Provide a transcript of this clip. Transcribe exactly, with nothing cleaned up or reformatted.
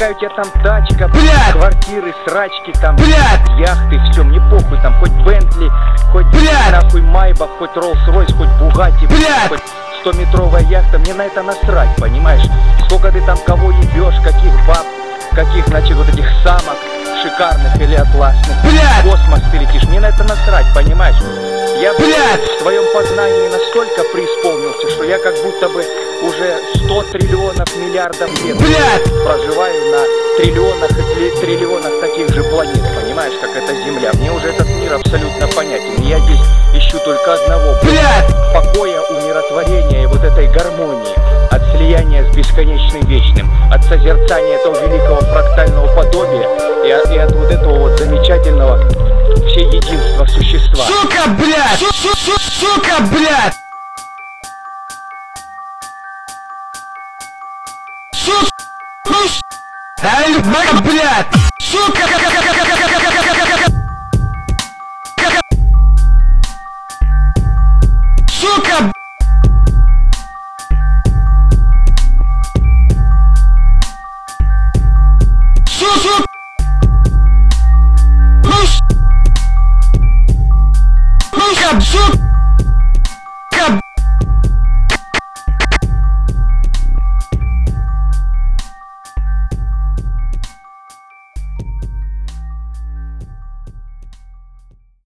какая у тебя там тачка, блядь, квартиры, срачки, там, блядь, яхты, все, мне похуй, там, хоть Бентли, хоть, блядь, нахуй, Майбах, хоть Роллс-Ройс, хоть Бугатти, блядь, хоть стометровая яхта, мне на это насрать, понимаешь? Сколько ты там кого ебешь, каких баб, каких, значит, вот этих самок шикарных или атласных, блядь, в космос ты летишь, мне на это насрать, понимаешь? Я, блядь, в твоем познании настолько преисполнился, что я как будто бы уже сто триллионов миллиардов лет блядь, проживаю на триллионах и триллионах таких же планет, понимаешь, как эта Земля. Мне уже этот мир абсолютно понятен. И я здесь ищу только одного, блядь, покоя, умиротворения и вот этой гармонии, от слияния с бесконечным вечным, от созерцания этого великого фрактального подобия и от, и от вот этого вот замечательного всеединства существа. сука, блядь, су су су сука, блядь, су су блядь, сука,